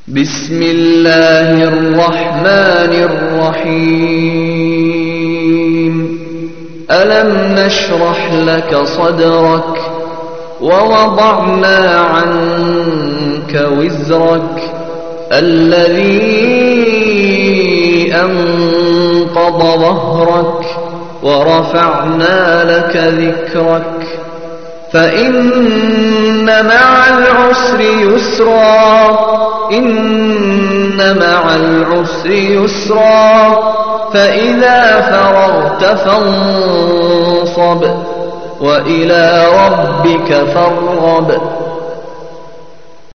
بسم الله الرحمن الرحيم ألم نشرح لك صدرك ووضعنا عنك وزرك الذي أنقض ظهرك ورفعنا لك ذكرك فإن مع العسر يسرا إن مع العسر يسرا فإذا فرغت فانصب وإلى ربك فارغب